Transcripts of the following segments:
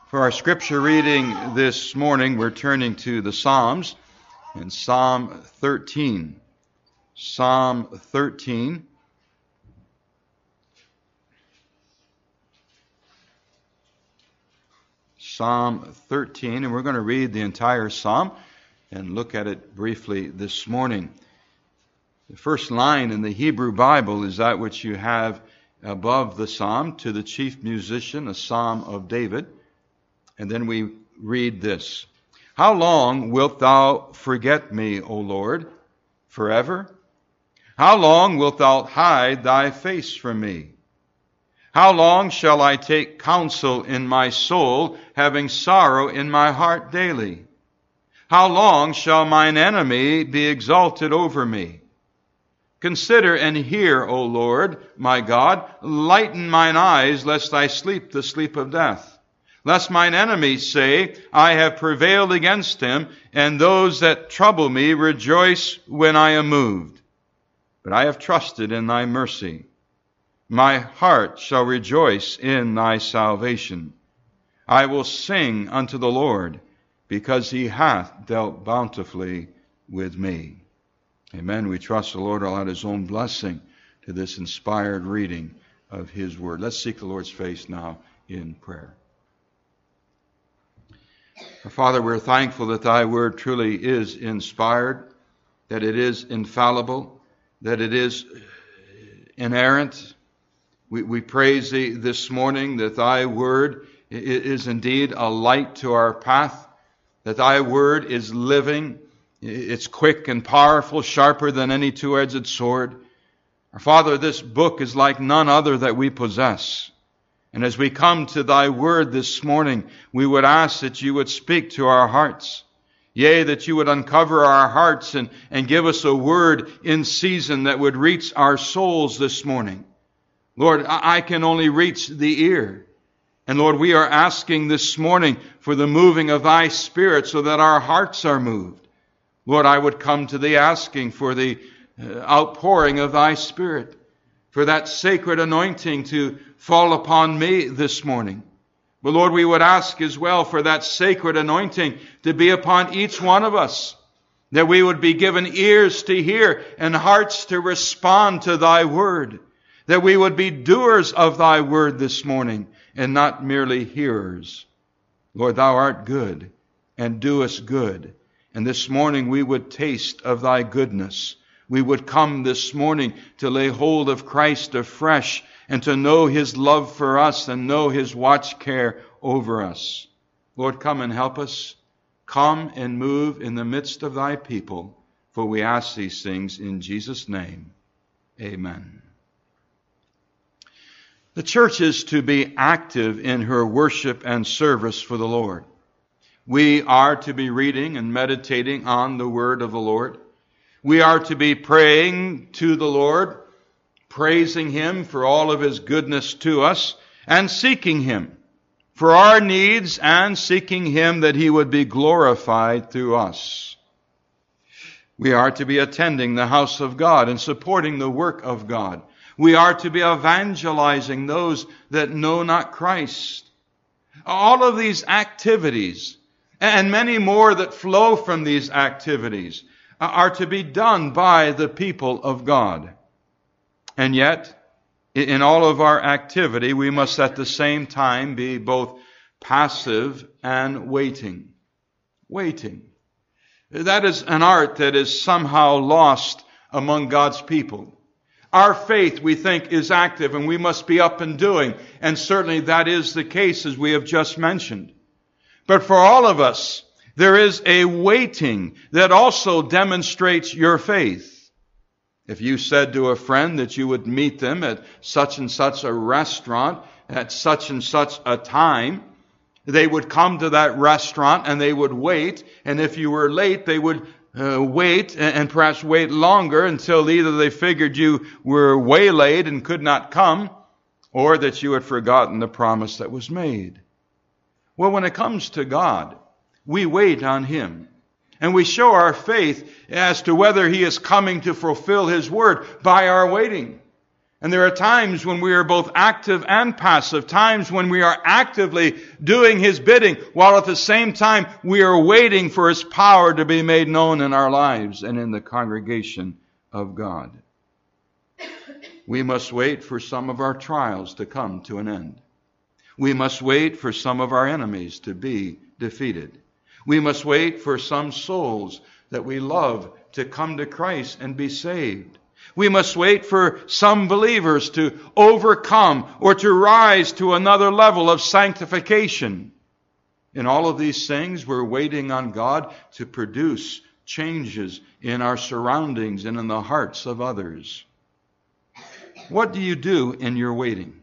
For our scripture reading this morning, we're turning to the Psalms in Psalm 13. Psalm 13. Psalm 13, and we're going to read the entire psalm and look at it briefly this morning. The first line in the Hebrew Bible is that which you have above the psalm, to the chief musician, a psalm of David. And then we read this: How long wilt thou forget me, O Lord? Forever? How long wilt thou hide thy face from me? How long shall I take counsel in my soul, having sorrow in my heart daily? How long shall mine enemy be exalted over me? Consider and hear, O Lord, my God. Lighten mine eyes, lest I sleep the sleep of death. Lest mine enemies say, I have prevailed against him, and those that trouble me rejoice when I am moved. But I have trusted in thy mercy. My heart shall rejoice in thy salvation. I will sing unto the Lord, because he hath dealt bountifully with me. Amen. We trust the Lord will add his own blessing to this inspired reading of his word. Let's seek the Lord's face now in prayer. Our Father, we're thankful that thy word truly is inspired, that it is infallible, that it is inerrant. We praise thee this morning that thy word is indeed a light to our path, that thy word is living, it's quick and powerful, sharper than any two-edged sword. Our Father, this book is like none other that we possess. And as we come to thy word this morning, we would ask that you would speak to our hearts. Yea, that you would uncover our hearts and give us a word in season that would reach our souls this morning. Lord, I can only reach the ear. And Lord, we are asking this morning for the moving of thy Spirit so that our hearts are moved. Lord, I would come to thee asking for the outpouring of thy Spirit, for that sacred anointing to fall upon me this morning. But Lord, we would ask as well for that sacred anointing to be upon each one of us, that we would be given ears to hear and hearts to respond to thy word, that we would be doers of thy word this morning and not merely hearers. Lord, thou art good and doest good. And this morning we would taste of thy goodness. We would come this morning to lay hold of Christ afresh and to know his love for us and know his watch care over us. Lord, come and help us. Come and move in the midst of thy people, for we ask these things in Jesus' name. Amen. The church is to be active in her worship and service for the Lord. We are to be reading and meditating on the word of the Lord. We are to be praying to the Lord, praising him for all of his goodness to us, and seeking him for our needs, and seeking him that he would be glorified through us. We are to be attending the house of God and supporting the work of God. We are to be evangelizing those that know not Christ. All of these activities, and many more that flow from these activities, are to be done by the people of God. And yet, in all of our activity, we must at the same time be both passive and waiting. Waiting. That is an art that is somehow lost among God's people. Our faith, we think, is active and we must be up and doing. And certainly that is the case, as we have just mentioned. But for all of us, there is a waiting that also demonstrates your faith. If you said to a friend that you would meet them at such and such a restaurant at such and such a time, they would come to that restaurant and they would wait. And if you were late, they would wait and perhaps wait longer until either they figured you were waylaid and could not come, or that you had forgotten the promise that was made. Well, when it comes to God, we wait on him. And we show our faith as to whether he is coming to fulfill his word by our waiting. And there are times when we are both active and passive, times when we are actively doing His bidding, while at the same time we are waiting for His power to be made known in our lives and in the congregation of God. We must wait for some of our trials to come to an end. We must wait for some of our enemies to be defeated. We must wait for some souls that we love to come to Christ and be saved. We must wait for some believers to overcome or to rise to another level of sanctification. In all of these things, we're waiting on God to produce changes in our surroundings and in the hearts of others. What do you do in your waiting?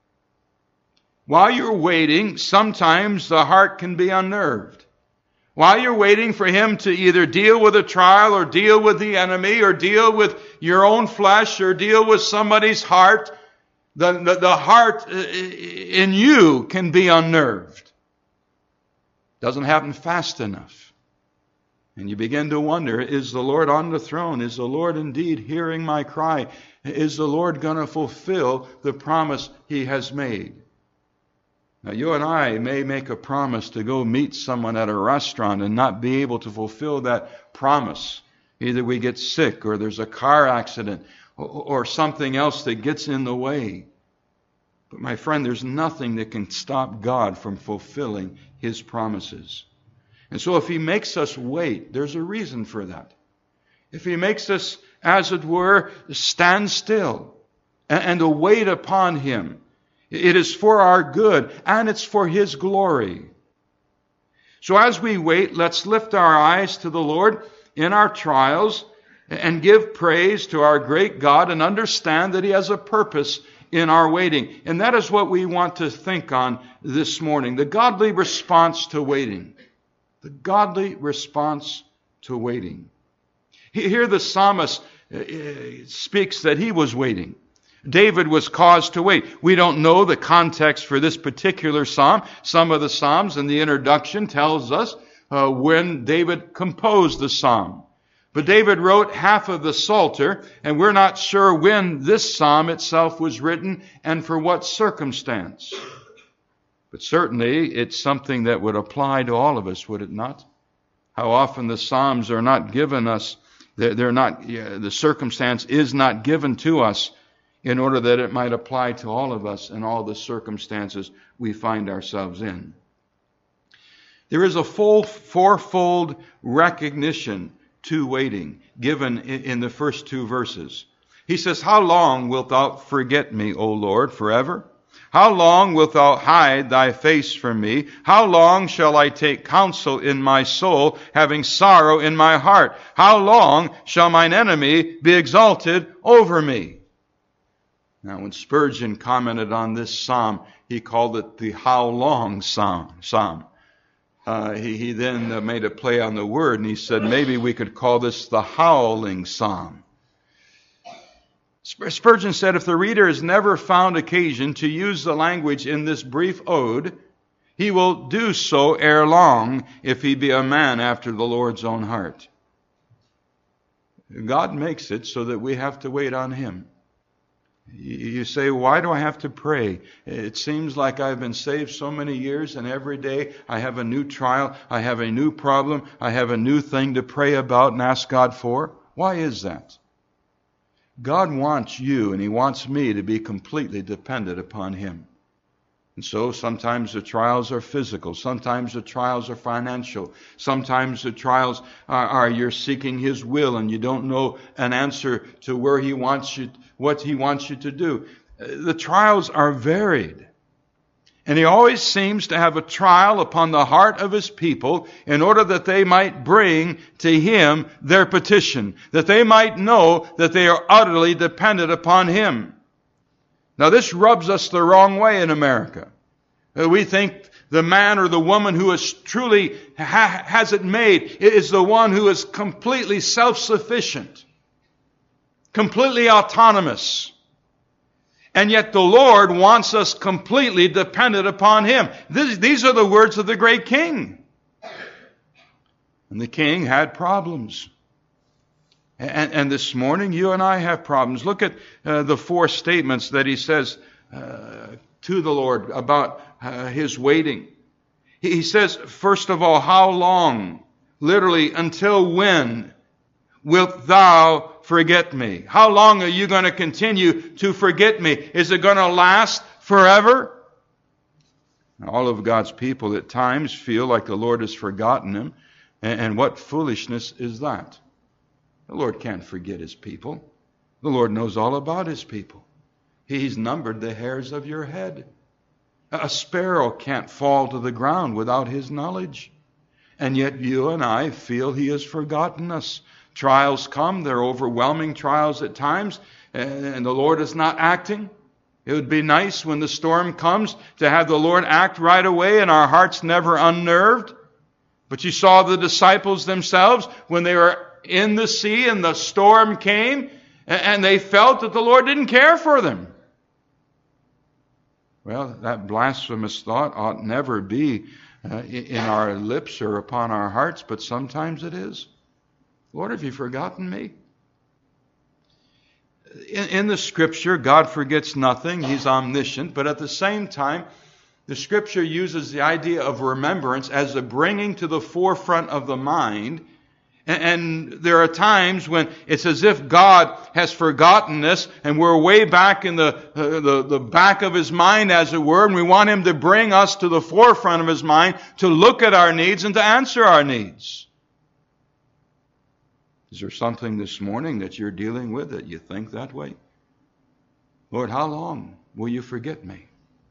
While you're waiting, sometimes the heart can be unnerved. While you're waiting for Him to either deal with a trial or deal with the enemy or deal with your own flesh or deal with somebody's heart, the heart in you can be unnerved. Doesn't happen fast enough. And you begin to wonder, is the Lord on the throne? Is the Lord indeed hearing my cry? Is the Lord going to fulfill the promise He has made? Now, you and I may make a promise to go meet someone at a restaurant and not be able to fulfill that promise. Either we get sick or there's a car accident or something else that gets in the way. But my friend, there's nothing that can stop God from fulfilling His promises. And so if He makes us wait, there's a reason for that. If He makes us, as it were, stand still and to wait upon Him, it is for our good, and it's for His glory. So as we wait, let's lift our eyes to the Lord in our trials and give praise to our great God and understand that He has a purpose in our waiting. And that is what we want to think on this morning. The godly response to waiting. The godly response to waiting. Here the psalmist speaks that he was waiting. David was caused to wait. We don't know the context for this particular psalm. Some of the psalms in the introduction tells us when David composed the psalm. But David wrote half of the Psalter, and we're not sure when this psalm itself was written and for what circumstance. But certainly it's something that would apply to all of us, would it not? How often the psalms are not given us, the circumstance is not given to us in order that it might apply to all of us in all the circumstances we find ourselves in. There is a fourfold recognition to waiting given in the first two verses. He says, "How long wilt thou forget me, O Lord, forever? How long wilt thou hide thy face from me? How long shall I take counsel in my soul, having sorrow in my heart? How long shall mine enemy be exalted over me?" Now, when Spurgeon commented on this psalm, he called it the "how long" psalm. He then made a play on the word, and he said maybe we could call this the howling psalm. Spurgeon said if the reader has never found occasion to use the language in this brief ode, he will do so ere long if he be a man after the Lord's own heart. God makes it so that we have to wait on Him. You say, why do I have to pray? It seems like I've been saved so many years, and every day I have a new trial, I have a new problem, I have a new thing to pray about and ask God for. Why is that? God wants you and He wants me to be completely dependent upon Him. And so sometimes the trials are physical. Sometimes the trials are financial. Sometimes the trials are you're seeking His will and you don't know an answer to where He wants you, what He wants you to do. The trials are varied. And He always seems to have a trial upon the heart of His people in order that they might bring to Him their petition, that they might know that they are utterly dependent upon Him. Now, this rubs us the wrong way in America. We think the man or the woman who is truly has it made is the one who is completely self-sufficient, completely autonomous. And yet the Lord wants us completely dependent upon Him. These are the words of the great king. And the king had problems. And this morning, you and I have problems. Look at the 4 statements that he says to the Lord about his waiting. He says, first of all, how long? Literally, until when wilt thou forget me? How long are you going to continue to forget me? Is it going to last forever? All of God's people at times feel like the Lord has forgotten them. And what foolishness is that? The Lord can't forget his people. The Lord knows all about his people. He's numbered the hairs of your head. A sparrow can't fall to the ground without his knowledge. And yet you and I feel he has forgotten us. Trials come, they're overwhelming trials at times, and the Lord is not acting. It would be nice when the storm comes to have the Lord act right away and our hearts never unnerved. But you saw the disciples themselves when they were in the sea and the storm came, and they felt that the Lord didn't care for them. Well, that blasphemous thought ought never be in our lips or upon our hearts, but sometimes it is. Lord, have you forgotten me? In the Scripture, God forgets nothing. He's omniscient. But at the same time, the Scripture uses the idea of remembrance as a bringing to the forefront of the mind. And there are times when it's as if God has forgotten this, and we're way back in the back of his mind, as it were, and we want him to bring us to the forefront of his mind to look at our needs and to answer our needs. Is there something this morning that you're dealing with that you think that way? Lord, how long will you forget me?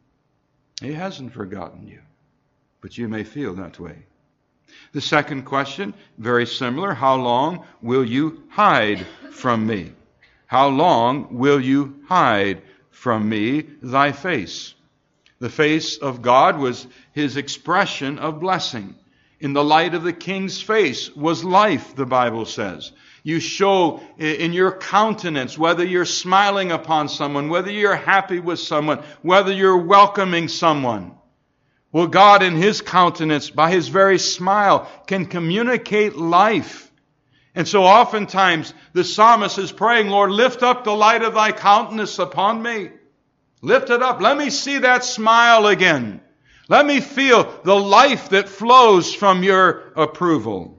He hasn't forgotten you, but you may feel that way. The second question, very similar. How long will you hide from me? How long will you hide from me thy face? The face of God was his expression of blessing. In the light of the king's face was life, the Bible says. You show in your countenance, whether you're smiling upon someone, whether you're happy with someone, whether you're welcoming someone. Well, God in his countenance, by his very smile, can communicate life. And so oftentimes the psalmist is praying, Lord, lift up the light of thy countenance upon me. Lift it up. Let me see that smile again. Let me feel the life that flows from your approval.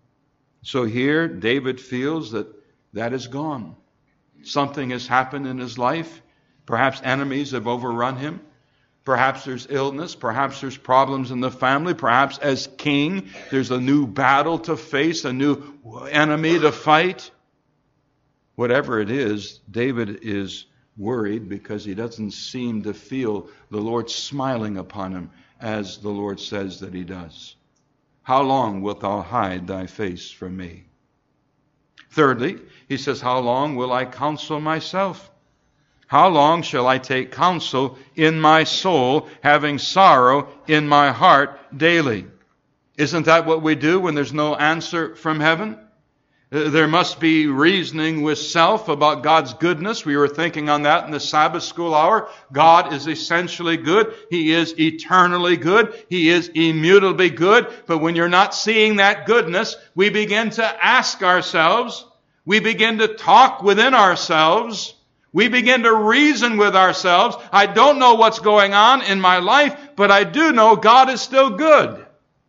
So here David feels that is gone. Something has happened in his life. Perhaps enemies have overrun him. Perhaps there's illness. Perhaps there's problems in the family. Perhaps as king, there's a new battle to face, a new enemy to fight. Whatever it is, David is worried because he doesn't seem to feel the Lord smiling upon him as the Lord says that he does. How long wilt thou hide thy face from me? Thirdly, he says, how long will I counsel myself? How long shall I take counsel in my soul, having sorrow in my heart daily? Isn't that what we do when there's no answer from heaven? There must be reasoning with self about God's goodness. We were thinking on that in the Sabbath school hour. God is essentially good. He is eternally good. He is immutably good. But when you're not seeing that goodness, we begin to ask ourselves, we begin to talk within ourselves, we begin to reason with ourselves. I don't know what's going on in my life, but I do know God is still good.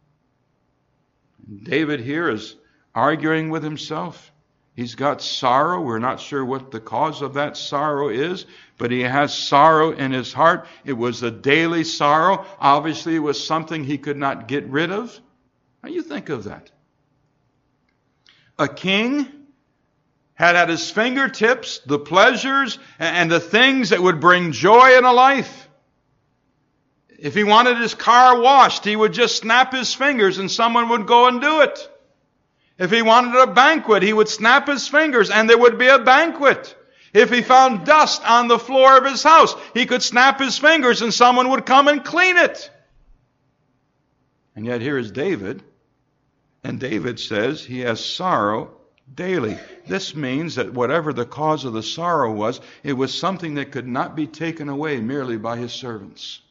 David here is arguing with himself. He's got sorrow. We're not sure what the cause of that sorrow is, but he has sorrow in his heart. It was a daily sorrow. Obviously, it was something he could not get rid of. How do you think of that? A king had at his fingertips the pleasures and the things that would bring joy in a life. If he wanted his car washed, he would just snap his fingers and someone would go and do it. If he wanted a banquet, he would snap his fingers and there would be a banquet. If he found dust on the floor of his house, he could snap his fingers and someone would come and clean it. And yet here is David, and David says he has sorrow daily. This means that whatever the cause of the sorrow was, it was something that could not be taken away merely by his servants.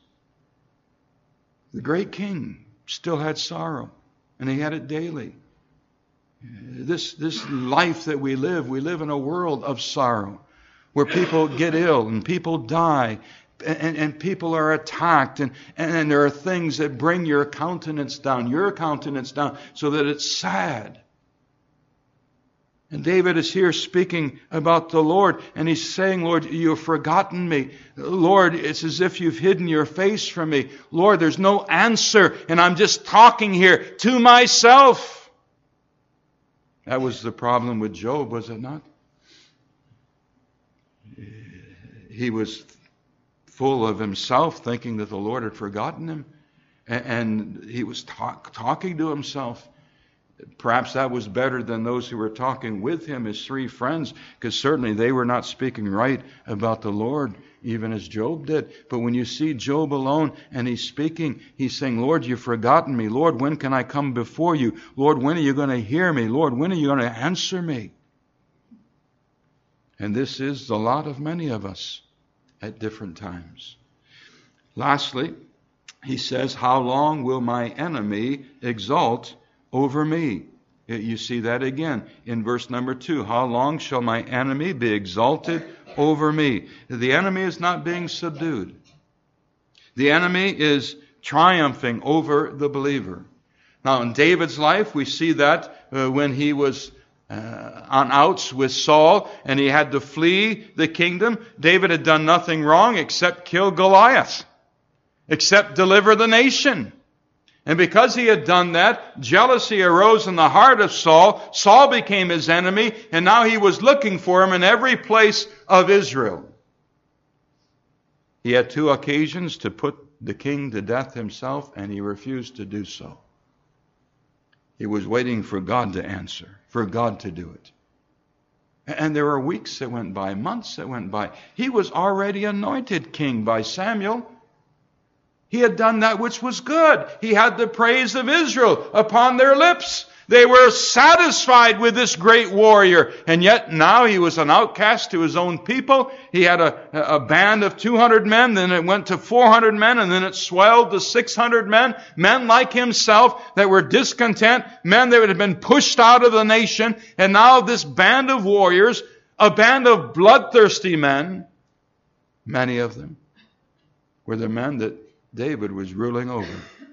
The great king still had sorrow, and he had it daily. This life that we live in a world of sorrow, where people get ill and people die, and people are attacked, and there are things that bring your countenance down, so that it's sad. And David is here speaking about the Lord, and he's saying, Lord, you've forgotten me. Lord, it's as if you've hidden your face from me. Lord, there's no answer, and I'm just talking here to myself. That was the problem with Job, was it not? He was full of himself, thinking that the Lord had forgotten him, and he was talking to himself. Perhaps that was better than those who were talking with him, his three friends, because certainly they were not speaking right about the Lord, even as Job did. But when you see Job alone and he's speaking, he's saying, Lord, you've forgotten me. Lord, when can I come before you? Lord, when are you going to hear me? Lord, when are you going to answer me? And this is the lot of many of us at different times. Lastly, he says, how long will my enemy exalt over me? You see that again in verse number 2. How long shall my enemy be exalted over me? The enemy is not being subdued. The enemy is triumphing over the believer. Now in David's life, we see that when he was on outs with Saul and he had to flee the kingdom. David had done nothing wrong except kill Goliath, except deliver the nation. And because he had done that, jealousy arose in the heart of Saul. Saul became his enemy, and now he was looking for him in every place of Israel. He had 2 occasions to put the king to death himself, and he refused to do so. He was waiting for God to answer, for God to do it. And there were weeks that went by, months that went by. He was already anointed king by Samuel. He had done that which was good. He had the praise of Israel upon their lips. They were satisfied with this great warrior. And yet now he was an outcast to his own people. He had a band of 200 men, then it went to 400 men, and then it swelled to 600 men. Men like himself that were discontent, men that had been pushed out of the nation. And now this band of warriors, a band of bloodthirsty men, many of them were the men that David was ruling over.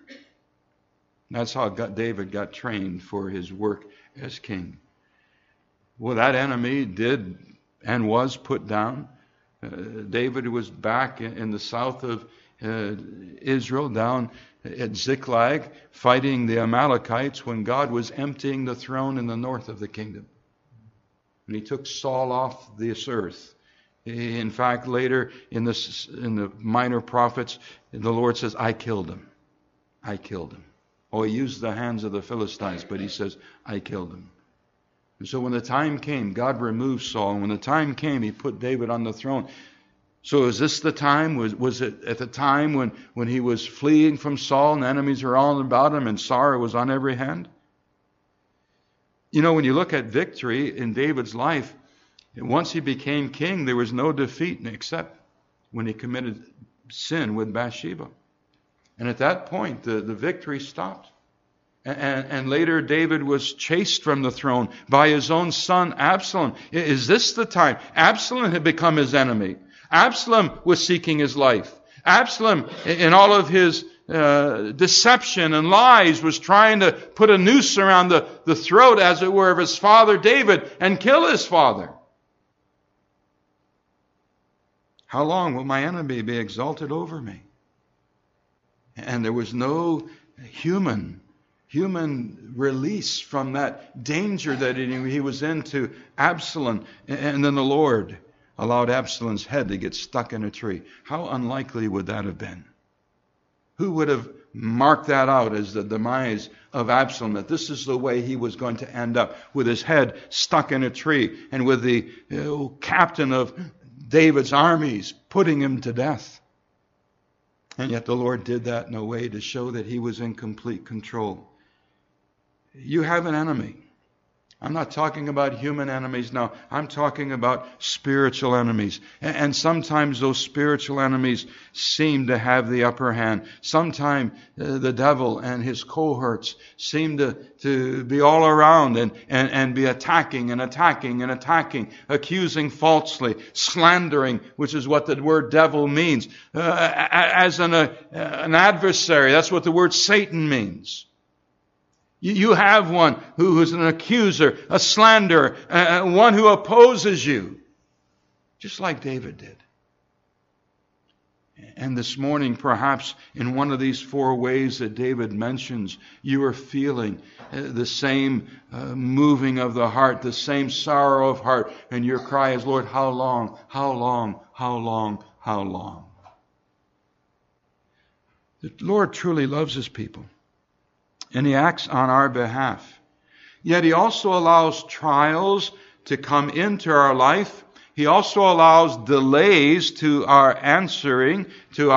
That's how David got trained for his work as king. Well, that enemy did and was put down. David was back in the south of Israel, down at Ziklag, fighting the Amalekites when God was emptying the throne in the north of the kingdom. And he took Saul off this earth. In fact, later in the minor prophets, the Lord says, I killed him. I killed him. Oh, he used the hands of the Philistines, but he says, I killed him. And so when the time came, God removed Saul. And when the time came, he put David on the throne. So is this the time? Was it at the time when he was fleeing from Saul and enemies were all about him and sorrow was on every hand? You know, when you look at victory in David's life, once he became king, there was no defeat except when he committed sin with Bathsheba. And at that point, the victory stopped. And later, David was chased from the throne by his own son, Absalom. Is this the time? Absalom had become his enemy. Absalom was seeking his life. Absalom, in all of his deception and lies, was trying to put a noose around the throat, as it were, of his father David and kill his father. How long will my enemy be exalted over me? And there was no human release from that danger that he was in to Absalom. And then the Lord allowed Absalom's head to get stuck in a tree. How unlikely would that have been? Who would have marked that out as the demise of Absalom, that this is the way he was going to end up, with his head stuck in a tree and with the captain of David's armies putting him to death? And yet the Lord did that in a way to show that he was in complete control. You have an enemy. I'm not talking about human enemies now. I'm talking about spiritual enemies. And sometimes those spiritual enemies seem to have the upper hand. Sometimes the devil and his cohorts seem to be all around and be attacking, accusing falsely, slandering, which is what the word devil means. As an adversary, that's what the word Satan means. You have one who is an accuser, a slanderer, one who opposes you, just like David did. And this morning, perhaps in one of these 4 ways that David mentions, you are feeling the same moving of the heart, the same sorrow of heart, and your cry is, Lord, how long, how long, how long, how long? The Lord truly loves His people. And He acts on our behalf. Yet He also allows trials to come into our life. He also allows delays to our answers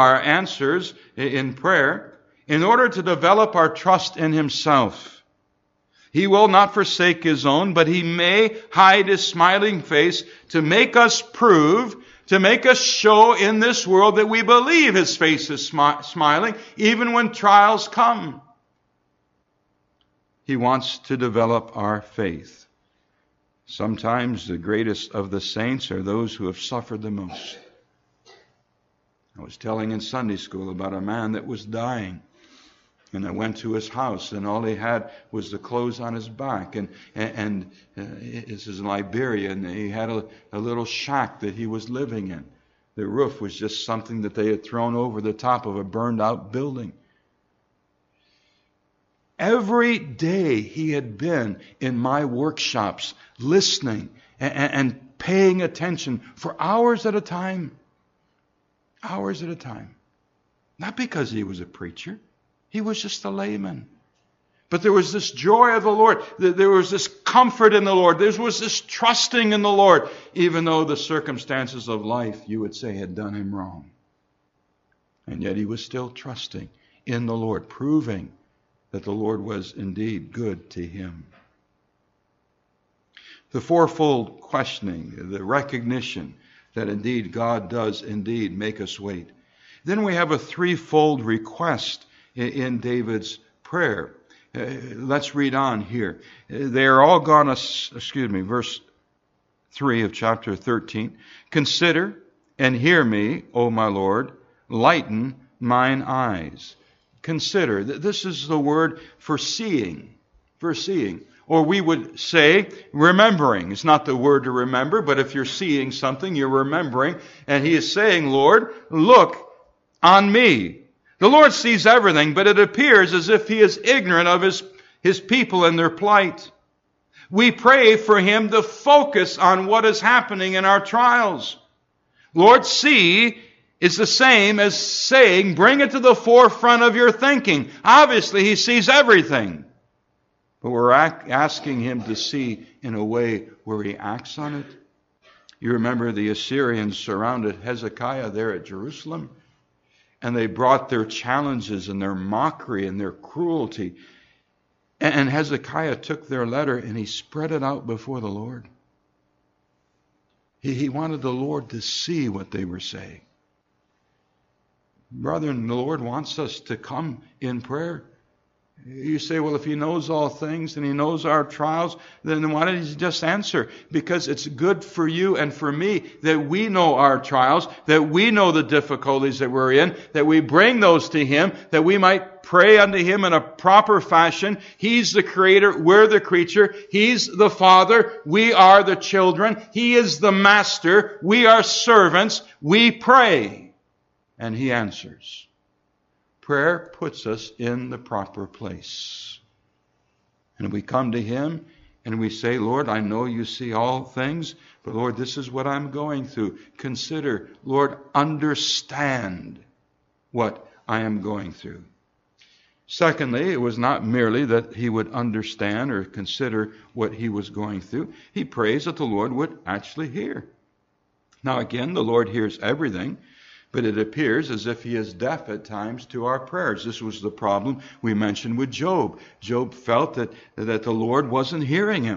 in prayer in order to develop our trust in Himself. He will not forsake His own, but He may hide His smiling face to make us prove, to make us show in this world that we believe His face is smiling, even when trials come. He wants to develop our faith. Sometimes the greatest of the saints are those who have suffered the most. I was telling in Sunday school about a man that was dying. And I went to his house, and all he had was the clothes on his back. And this is in Liberia, and he had a little shack that he was living in. The roof was just something that they had thrown over the top of a burned-out building. Every day he had been in my workshops, listening and paying attention for hours at a time. Hours at a time. Not because he was a preacher. He was just a layman. But there was this joy of the Lord. There was this comfort in the Lord. There was this trusting in the Lord, even though the circumstances of life, you would say, had done him wrong. And yet he was still trusting in the Lord, proving that the Lord was indeed good to him. The fourfold questioning, the recognition that indeed God does indeed make us wait. Then we have a threefold request in David's prayer. Let's read on here. They are all gone, verse 3 of chapter 13. Consider and hear me, O my Lord, lighten mine eyes. Consider. This is the word for seeing. For seeing. Or we would say remembering. It's not the word to remember, but if you're seeing something, you're remembering. And he is saying, Lord, look on me. The Lord sees everything, but it appears as if he is ignorant of his people and their plight. We pray for him to focus on what is happening in our trials. Lord, see is the same as saying, bring it to the forefront of your thinking. Obviously, he sees everything. But we're asking him to see in a way where he acts on it. You remember the Assyrians surrounded Hezekiah there at Jerusalem, and they brought their challenges and their mockery and their cruelty. And Hezekiah took their letter and he spread it out before the Lord. He wanted the Lord to see what they were saying. Brethren, the Lord wants us to come in prayer. You say, well, if he knows all things and he knows our trials, then why didn't he just answer? Because it's good for you and for me that we know our trials, that we know the difficulties that we're in, that we bring those to him, that we might pray unto him in a proper fashion. He's the creator, we're the creature. He's the father, we are the children. He is the master, we are servants. We pray, and he answers. Prayer puts us in the proper place. And we come to him and we say, Lord, I know you see all things, but Lord, this is what I'm going through. Consider, Lord, understand what I am going through. Secondly, it was not merely that he would understand or consider what he was going through. He prays that the Lord would actually hear. Now again, the Lord hears everything, but it appears as if he is deaf at times to our prayers. This was the problem we mentioned with Job. Job felt that the Lord wasn't hearing him.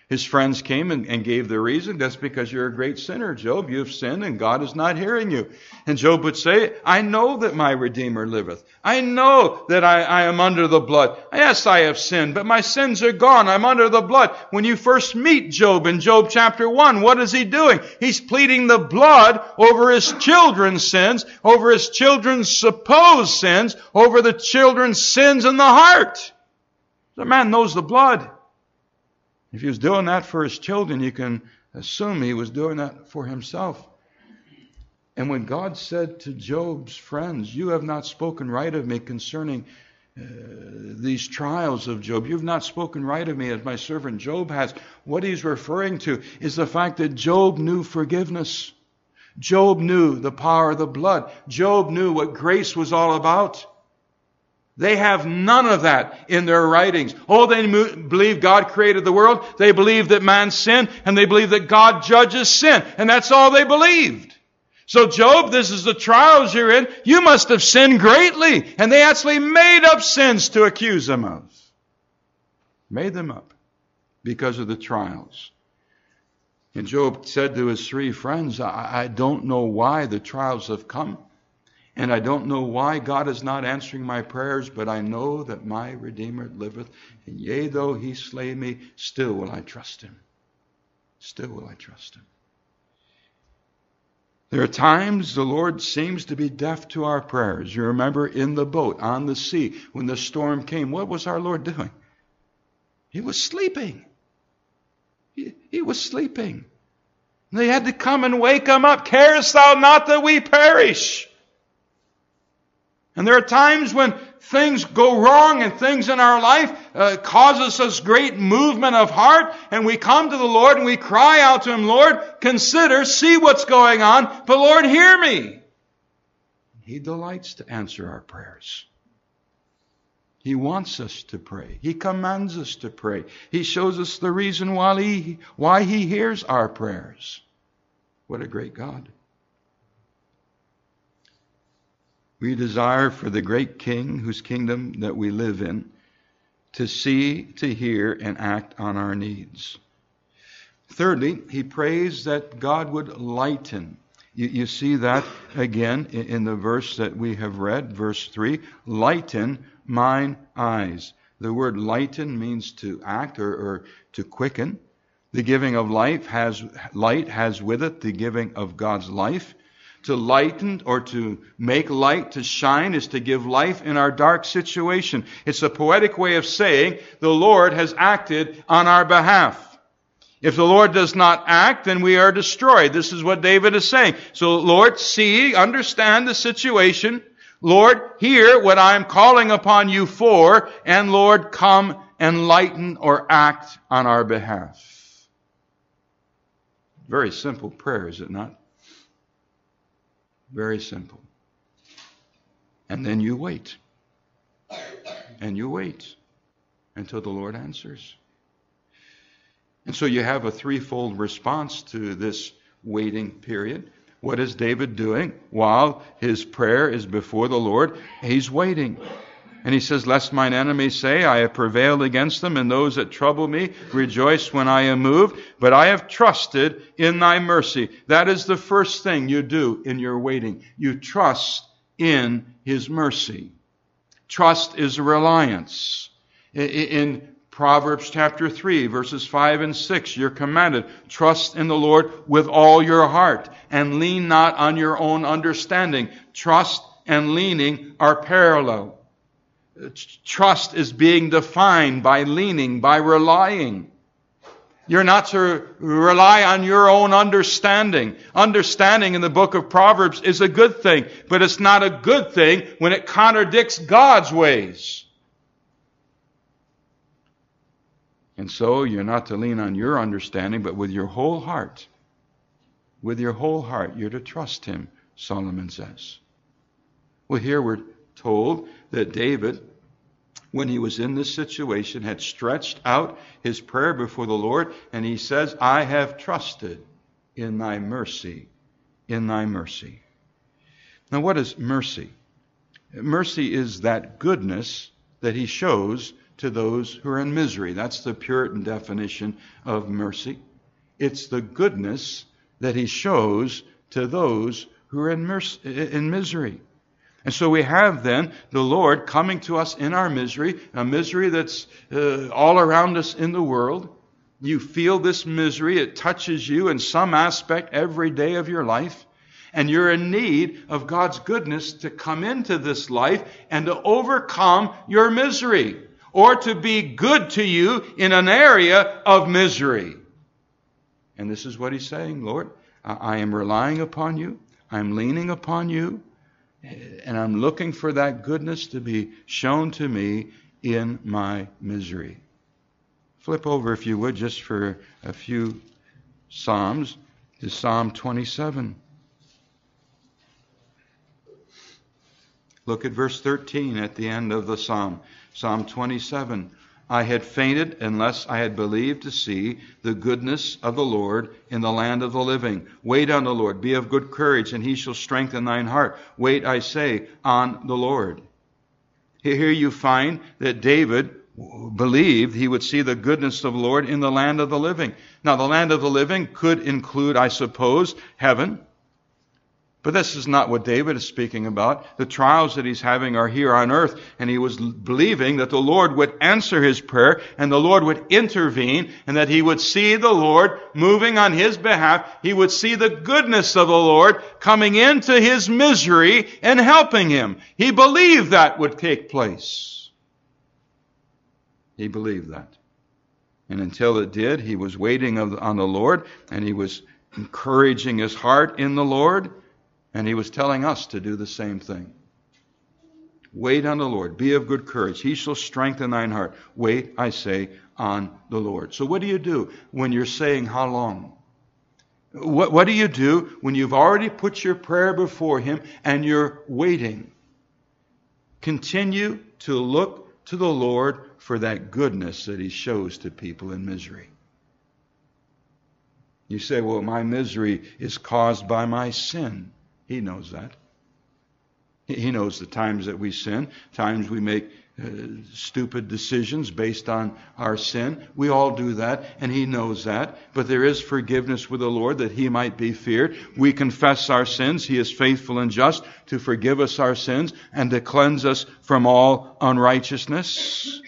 His friends came and gave the reason. That's because you're a great sinner, Job. You have sinned and God is not hearing you. And Job would say, I know that my Redeemer liveth. I know that I am under the blood. Yes, I have sinned, but my sins are gone. I'm under the blood. When you first meet Job in Job chapter 1, what is he doing? He's pleading the blood over his children's sins, over his children's supposed sins, over the children's sins in the heart. The man knows the blood. If he was doing that for his children, you can assume he was doing that for himself. And when God said to Job's friends, you have not spoken right of me concerning these trials of Job. You've not spoken right of me as my servant Job has. What he's referring to is the fact that Job knew forgiveness. Job knew the power of the blood. Job knew what grace was all about. They have none of that in their writings. Oh, they believe God created the world. They believe that man sinned, and they believe that God judges sin. And that's all they believed. So Job, this is the trials you're in. You must have sinned greatly. And they actually made up sins to accuse him of. Made them up because of the trials. And Job said to his three friends, I don't know why the trials have come. And I don't know why God is not answering my prayers, but I know that my Redeemer liveth. And yea, though he slay me, still will I trust him. Still will I trust him. There are times the Lord seems to be deaf to our prayers. You remember in the boat, on the sea, when the storm came, what was our Lord doing? He was sleeping. He was sleeping. They had to come and wake him up. Carest thou not that we perish? And there are times when things go wrong and things in our life causes us great movement of heart, and we come to the Lord and we cry out to him, Lord, consider, see what's going on, but Lord, hear me. He delights to answer our prayers. He wants us to pray. He commands us to pray. He shows us the reason why he hears our prayers. What a great God. We desire for the great King whose kingdom that we live in to see, to hear, and act on our needs. Thirdly, he prays that God would lighten. You see that again in the verse that we have read, verse 3, lighten mine eyes. The word lighten means to act or to quicken. The giving of light has with it the giving of God's life. To lighten or to make light to shine is to give life in our dark situation. It's a poetic way of saying the Lord has acted on our behalf. If the Lord does not act, then we are destroyed. This is what David is saying. So Lord, see, understand the situation. Lord, hear what I am calling upon you for. And Lord, come and lighten or act on our behalf. Very simple prayer, is it not? Very simple. And then you wait. And you wait until the Lord answers. And so you have a threefold response to this waiting period. What is David doing while his prayer is before the Lord? He's waiting. And he says, lest mine enemies say, I have prevailed against them, and those that trouble me rejoice when I am moved. But I have trusted in thy mercy. That is the first thing you do in your waiting. You trust in his mercy. Trust is reliance. In Proverbs chapter 3, verses 5 and 6, you're commanded, trust in the Lord with all your heart, and lean not on your own understanding. Trust and leaning are parallel. Trust is being defined by leaning, by relying. You're not to rely on your own understanding. Understanding in the book of Proverbs is a good thing, but it's not a good thing when it contradicts God's ways. And so you're not to lean on your understanding, but with your whole heart. With your whole heart, you're to trust him, Solomon says. Well, here we're told that David, when he was in this situation, had stretched out his prayer before the Lord, and he says, I have trusted in thy mercy, in thy mercy. Now, what is mercy? Mercy is that goodness that he shows to those who are in misery. That's the Puritan definition of mercy. It's the goodness that he shows to those who are in misery. And so we have then the Lord coming to us in our misery, a misery that's all around us in the world. You feel this misery. It touches you in some aspect every day of your life. And you're in need of God's goodness to come into this life and to overcome your misery, or to be good to you in an area of misery. And this is what he's saying, Lord, I am relying upon you. I'm leaning upon you. And I'm looking for that goodness to be shown to me in my misery. Flip over, if you would, just for a few Psalms, to Psalm 27. Look at verse 13 at the end of the Psalm. Psalm 27. I had fainted unless I had believed to see the goodness of the Lord in the land of the living. Wait on the Lord. Be of good courage, and he shall strengthen thine heart. Wait, I say, on the Lord. Here you find that David believed he would see the goodness of the Lord in the land of the living. Now, the land of the living could include, I suppose, heaven. But this is not what David is speaking about. The trials that he's having are here on earth, and he was believing that the Lord would answer his prayer, and the Lord would intervene, and that he would see the Lord moving on his behalf. He would see the goodness of the Lord coming into his misery and helping him. He believed that would take place. He believed that. And until it did, he was waiting on the Lord, and he was encouraging his heart in the Lord. And he was telling us to do the same thing. Wait on the Lord. Be of good courage. He shall strengthen thine heart. Wait, I say, on the Lord. So what do you do when you're saying, how long? What do you do when you've already put your prayer before him and you're waiting? Continue to look to the Lord for that goodness that he shows to people in misery. You say, well, my misery is caused by my sin. He knows that. He knows the times that we sin, times we make stupid decisions based on our sin. We all do that, and he knows that. But there is forgiveness with the Lord that he might be feared. We confess our sins. He is faithful and just to forgive us our sins and to cleanse us from all unrighteousness.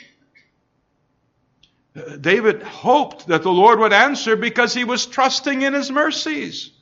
David hoped that the Lord would answer because he was trusting in his mercies.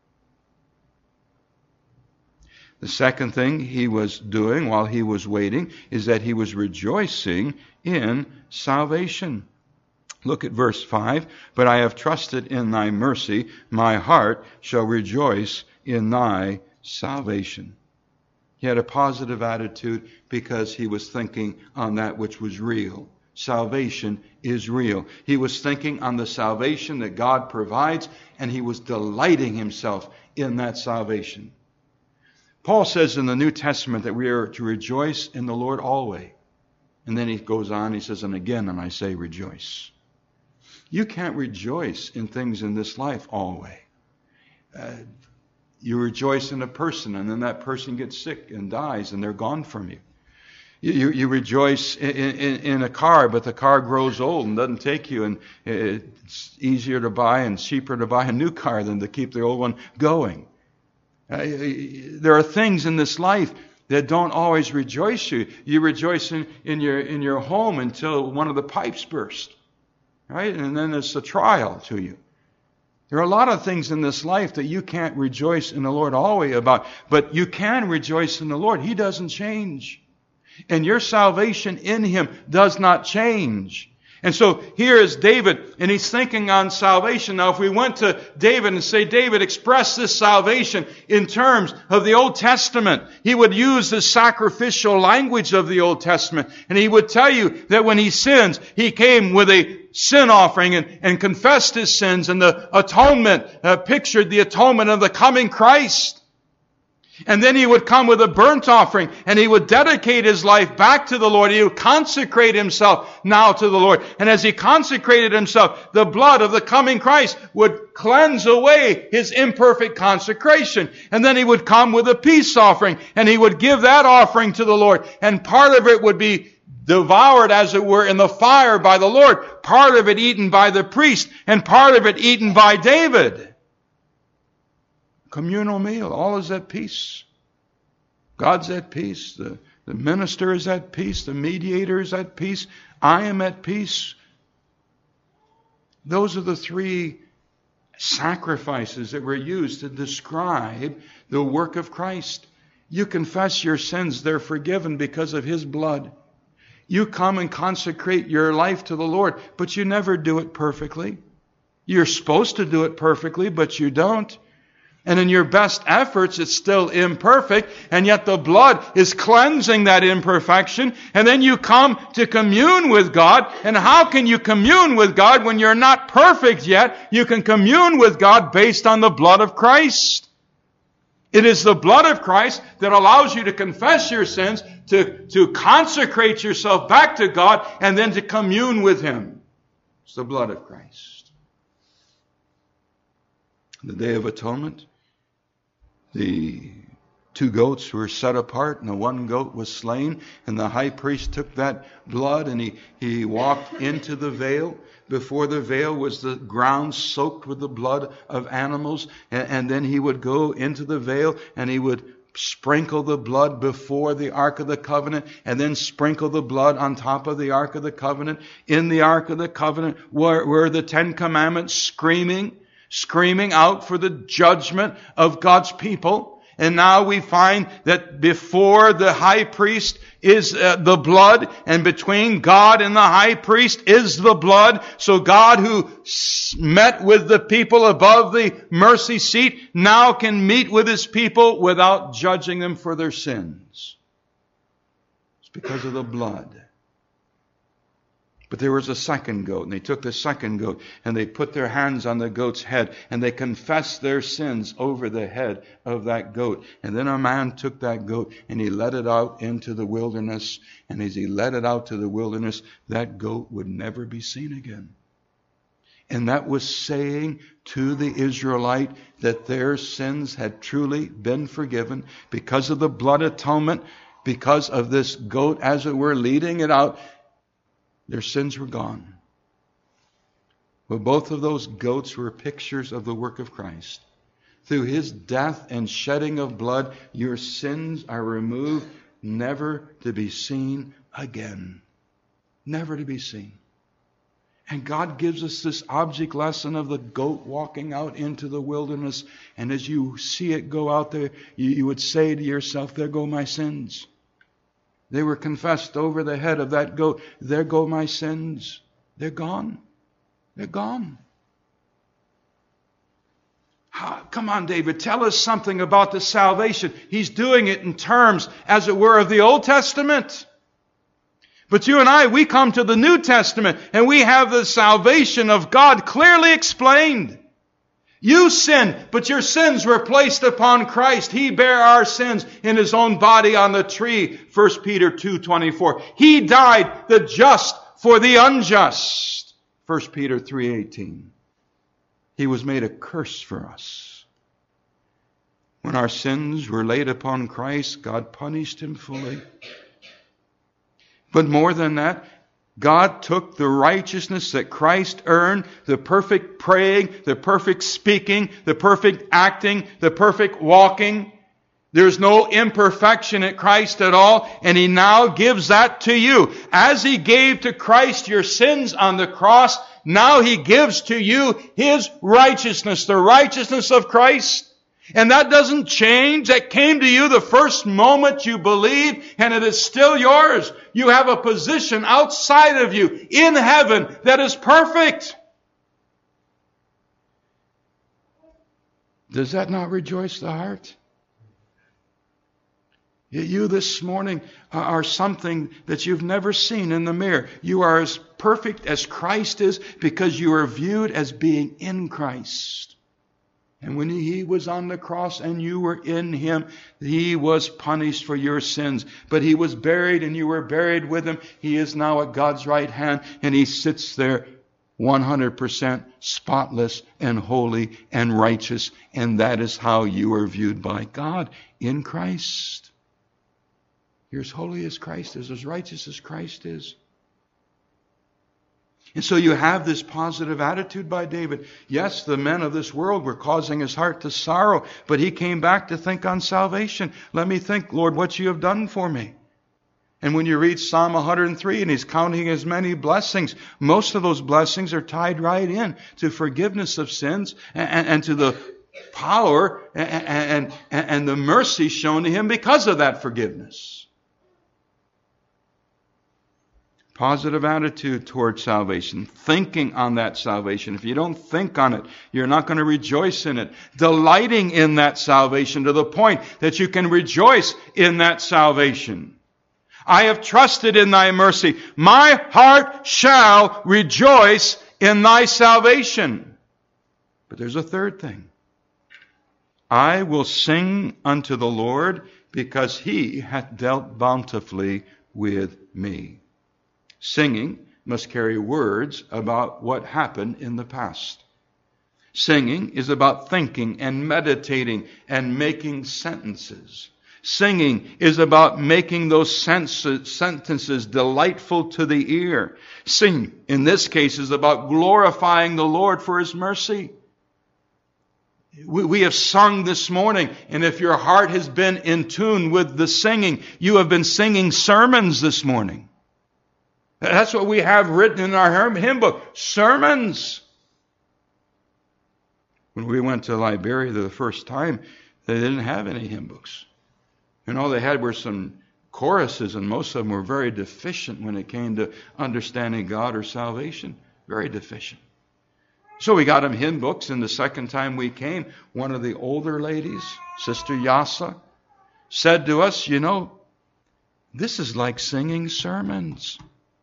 The second thing he was doing while he was waiting is that he was rejoicing in salvation. Look at verse 5. But I have trusted in thy mercy. My heart shall rejoice in thy salvation. He had a positive attitude because he was thinking on that which was real. Salvation is real. He was thinking on the salvation that God provides, and he was delighting himself in that salvation. Paul says in the New Testament that we are to rejoice in the Lord always. And then he goes on, he says, and again, and I say rejoice. You can't rejoice in things in this life always. You rejoice in a person, and then that person gets sick and dies, and they're gone from you. You rejoice in a car, but the car grows old and doesn't take you, and it's easier to buy and cheaper to buy a new car than to keep the old one going. There are things in this life that don't always rejoice you. You rejoice in your home until one of the pipes burst, right? And then it's a trial to you. There are a lot of things in this life that you can't rejoice in the Lord always about, but you can rejoice in the Lord. He doesn't change. And your salvation in him does not change. And so here is David, and he's thinking on salvation. Now, if we went to David and say, David, express this salvation in terms of the Old Testament, he would use the sacrificial language of the Old Testament. And he would tell you that when he sins, he came with a sin offering and confessed his sins. And the atonement pictured the atonement of the coming Christ. And then he would come with a burnt offering, and he would dedicate his life back to the Lord. He would consecrate himself now to the Lord. And as he consecrated himself, the blood of the coming Christ would cleanse away his imperfect consecration. And then he would come with a peace offering, and he would give that offering to the Lord. And part of it would be devoured, as it were, in the fire by the Lord. Part of it eaten by the priest, and part of it eaten by David. Communal meal. All is at peace. God's at peace. The minister is at peace. The mediator is at peace. I am at peace. Those are the three sacrifices that were used to describe the work of Christ. You confess your sins, they're forgiven because of His blood. You come and consecrate your life to the Lord, but you never do it perfectly. You're supposed to do it perfectly, but you don't. And in your best efforts, it's still imperfect, and yet the blood is cleansing that imperfection. And then you come to commune with God. And how can you commune with God when you're not perfect yet? You can commune with God based on the blood of Christ. It is the blood of Christ that allows you to confess your sins, to consecrate yourself back to God, and then to commune with Him. It's the blood of Christ. The Day of Atonement, the two goats were set apart, and the one goat was slain, and the high priest took that blood and he walked into the veil. Before the veil was the ground soaked with the blood of animals, and then he would go into the veil and he would sprinkle the blood before the Ark of the Covenant, and then sprinkle the blood on top of the Ark of the Covenant. In the Ark of the Covenant were the Ten Commandments screaming out for the judgment of God's people. And now we find that before the high priest is the blood, and between God and the high priest is the blood. So God, who met with the people above the mercy seat, now can meet with His people without judging them for their sins. It's because of the blood. But there was a second goat, and they took the second goat, and they put their hands on the goat's head, and they confessed their sins over the head of that goat. And then a man took that goat, and he led it out into the wilderness. And as he led it out to the wilderness, that goat would never be seen again. And that was saying to the Israelite that their sins had truly been forgiven because of the blood atonement, because of this goat, as it were, leading it out. Their sins were gone. Well, both of those goats were pictures of the work of Christ. Through His death and shedding of blood, your sins are removed, never to be seen again. Never to be seen. And God gives us this object lesson of the goat walking out into the wilderness. And as you see it go out there, you would say to yourself, there go my sins. They were confessed over the head of that goat. There go my sins. They're gone. They're gone. Come on, David, tell us something about the salvation. He's doing it in terms, as it were, of the Old Testament. But you and I, we come to the New Testament, and we have the salvation of God clearly explained. You sinned, but your sins were placed upon Christ. He bare our sins in His own body on the tree. 1 Peter 2:24. He died, the just for the unjust. 1 Peter 3:18. He was made a curse for us. When our sins were laid upon Christ, God punished Him fully. But more than that, God took the righteousness that Christ earned, the perfect praying, the perfect speaking, the perfect acting, the perfect walking. There's no imperfection in Christ at all, and He now gives that to you. As He gave to Christ your sins on the cross, now He gives to you His righteousness, the righteousness of Christ. And that doesn't change. That came to you the first moment you believed, and it is still yours. You have a position outside of you in heaven that is perfect. Does that not rejoice the heart? You this morning are something that you've never seen in the mirror. You are as perfect as Christ is because you are viewed as being in Christ. And when He was on the cross and you were in Him, He was punished for your sins. But He was buried and you were buried with Him. He is now at God's right hand, and He sits there 100% spotless and holy and righteous. And that is how you are viewed by God, in Christ. You're as holy as Christ is, as righteous as Christ is. And so you have this positive attitude by David. Yes, the men of this world were causing his heart to sorrow, but he came back to think on salvation. Let me think, Lord, what you have done for me. And when you read Psalm 103 and he's counting his many blessings, most of those blessings are tied right in to forgiveness of sins and to the power and the mercy shown to him because of that forgiveness. Positive attitude toward salvation, thinking on that salvation. If you don't think on it, you're not going to rejoice in it. Delighting in that salvation to the point that you can rejoice in that salvation. I have trusted in thy mercy. My heart shall rejoice in thy salvation. But there's a third thing. I will sing unto the Lord because he hath dealt bountifully with me. Singing must carry words about what happened in the past. Singing is about thinking and meditating and making sentences. Singing is about making those sentences delightful to the ear. Singing, in this case, is about glorifying the Lord for his mercy. We have sung this morning, and if your heart has been in tune with the singing, you have been singing sermons this morning. That's what we have written in our hymn book, sermons. When we went to Liberia the first time, they didn't have any hymn books. And all they had were some choruses, and most of them were very deficient when it came to understanding God or salvation. Very deficient. So we got them hymn books, and the second time we came, one of the older ladies, Sister Yasa, said to us, you know, this is like singing sermons.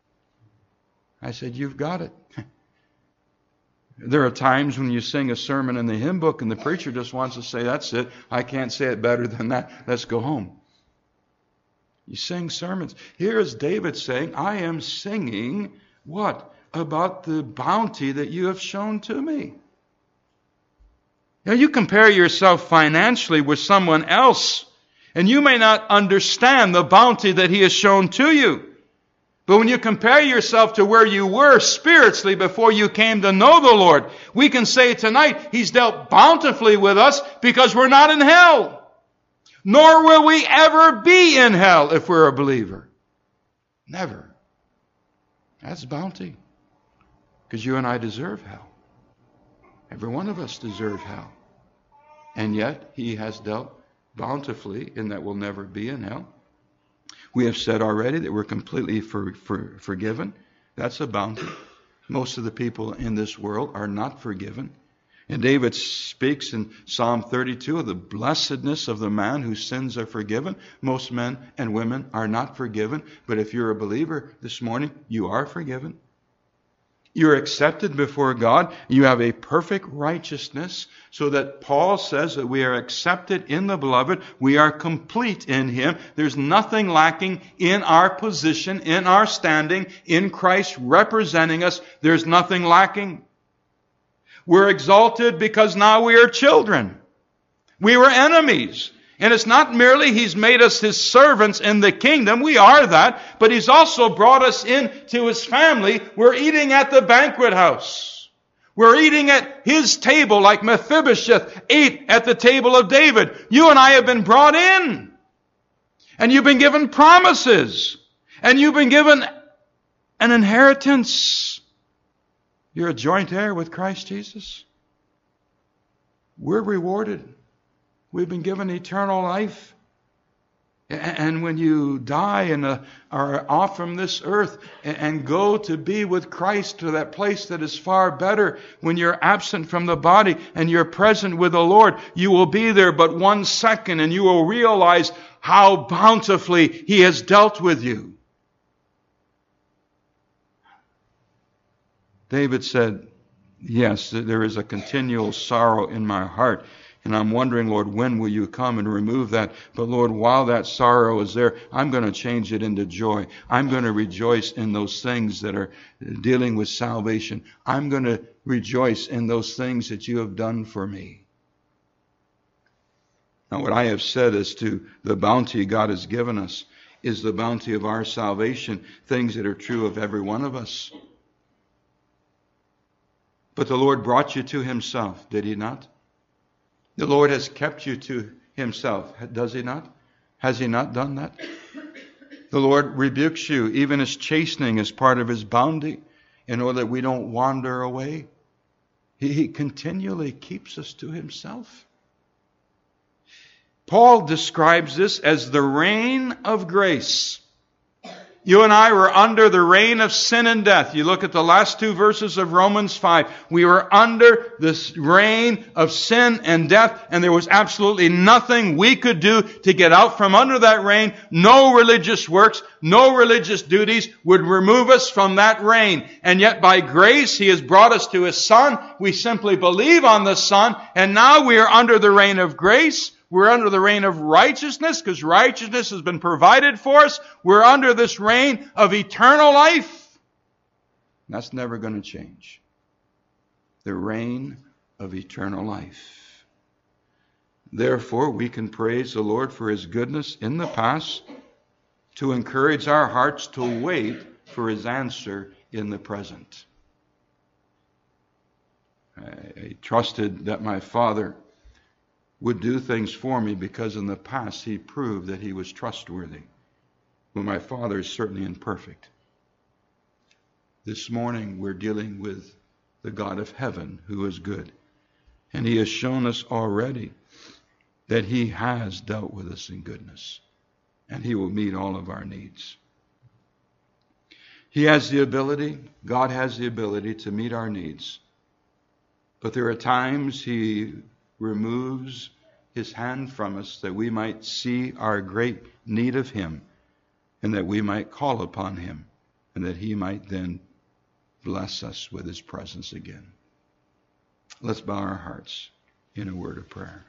I said, you've got it. There are times when you sing a sermon in the hymn book and the preacher just wants to say, that's it. I can't say it better than that. Let's go home. You sing sermons. Here is David saying, I am singing what? About the bounty that you have shown to me. Now you compare yourself financially with someone else, and you may not understand the bounty that he has shown to you. But when you compare yourself to where you were spiritually before you came to know the Lord, we can say tonight, he's dealt bountifully with us because we're not in hell. Nor will we ever be in hell if we're a believer. Never. That's bounty. Because you and I deserve hell. Every one of us deserve hell. And yet, he has dealt bountifully in that we'll never be in hell. We have said already that we're completely forgiven. That's a bounty. Most of the people in this world are not forgiven. And David speaks in Psalm 32 of the blessedness of the man whose sins are forgiven. Most men and women are not forgiven. But if you're a believer this morning, you are forgiven. You're accepted before God. You have a perfect righteousness, so that Paul says that we are accepted in the beloved. We are complete in him. There's nothing lacking in our position, in our standing, in Christ representing us. There's nothing lacking. We're exalted because now we are children. We were enemies. And it's not merely he's made us his servants in the kingdom. We are that. But he's also brought us into his family. We're eating at the banquet house. We're eating at his table like Mephibosheth ate at the table of David. You and I have been brought in. And you've been given promises. And you've been given an inheritance. You're a joint heir with Christ Jesus. We're rewarded. We've been given eternal life. And when you die and are off from this earth and go to be with Christ to that place that is far better, when you're absent from the body and you're present with the Lord, you will be there but 1 second and you will realize how bountifully he has dealt with you. David said, yes, there is a continual sorrow in my heart. And I'm wondering, Lord, when will you come and remove that? But Lord, while that sorrow is there, I'm going to change it into joy. I'm going to rejoice in those things that are dealing with salvation. I'm going to rejoice in those things that you have done for me. Now, what I have said as to the bounty God has given us, is the bounty of our salvation, things that are true of every one of us. But the Lord brought you to himself, did he not? The Lord has kept you to himself, does he not? Has he not done that? The Lord rebukes you, even as chastening is part of his bounty, in order that we don't wander away. He continually keeps us to himself. Paul describes this as the reign of grace. You and I were under the reign of sin and death. You look at the last two verses of Romans 5. We were under this reign of sin and death, and there was absolutely nothing we could do to get out from under that reign. No religious works, no religious duties would remove us from that reign. And yet by grace, he has brought us to his Son. We simply believe on the Son, and now we are under the reign of grace. We're under the reign of righteousness because righteousness has been provided for us. We're under this reign of eternal life. That's never going to change. The reign of eternal life. Therefore, we can praise the Lord for his goodness in the past, to encourage our hearts to wait for his answer in the present. I trusted that my Father would do things for me because in the past he proved that he was trustworthy. Well, my Father is certainly imperfect. This morning we're dealing with the God of heaven who is good. And he has shown us already that he has dealt with us in goodness. And he will meet all of our needs. He has the ability, God has the ability to meet our needs. But there are times he removes his hand from us that we might see our great need of him, and that we might call upon him, and that he might then bless us with his presence again. Let's bow our hearts in a word of prayer.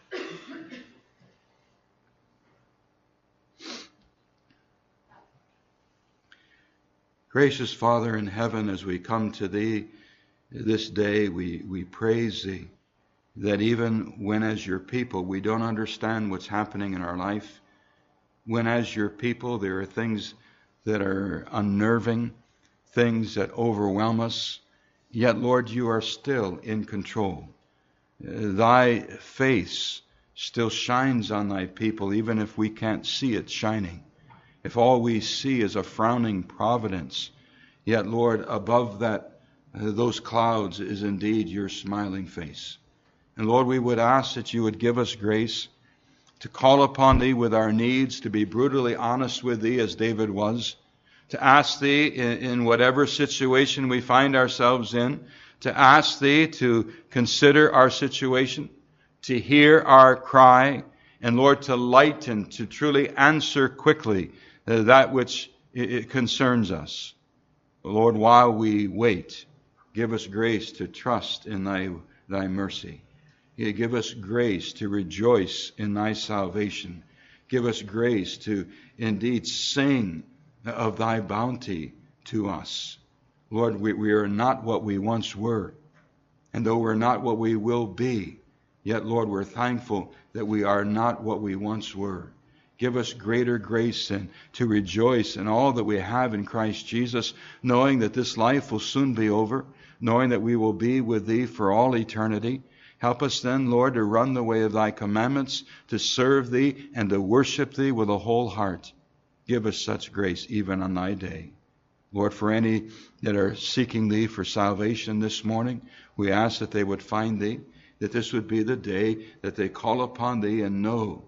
Gracious Father in heaven, as we come to thee this day, we praise thee that even when as your people we don't understand what's happening in our life, when as your people there are things that are unnerving, things that overwhelm us, yet Lord, you are still in control. Thy face still shines on thy people, even if we can't see it shining. If all we see is a frowning providence, yet Lord, above that, those clouds is indeed your smiling face. And Lord, we would ask that you would give us grace to call upon thee with our needs, to be brutally honest with thee as David was, to ask thee in whatever situation we find ourselves in, to ask thee to consider our situation, to hear our cry, and Lord, to lighten, to truly answer quickly that which it concerns us. Lord, while we wait, give us grace to trust in thy mercy. Give us grace to rejoice in thy salvation. Give us grace to indeed sing of thy bounty to us. Lord, we are not what we once were. And though we're not what we will be, yet, Lord, we're thankful that we are not what we once were. Give us greater grace and to rejoice in all that we have in Christ Jesus, knowing that this life will soon be over, knowing that we will be with thee for all eternity. Help us then, Lord, to run the way of thy commandments, to serve thee and to worship thee with a whole heart. Give us such grace even on thy day. Lord, for any that are seeking thee for salvation this morning, we ask that they would find thee, that this would be the day that they call upon thee and know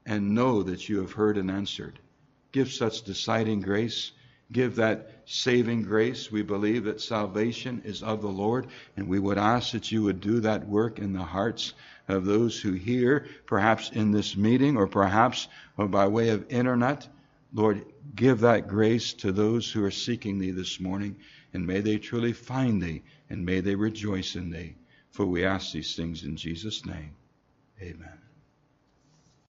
that you have heard and answered. Give such deciding grace. Give that saving grace. We believe that salvation is of the Lord, and we would ask that you would do that work in the hearts of those who hear, perhaps in this meeting or perhaps by way of internet. Lord, give that grace to those who are seeking thee this morning, and may they truly find thee, and may they rejoice in thee. For we ask these things in Jesus' name. Amen.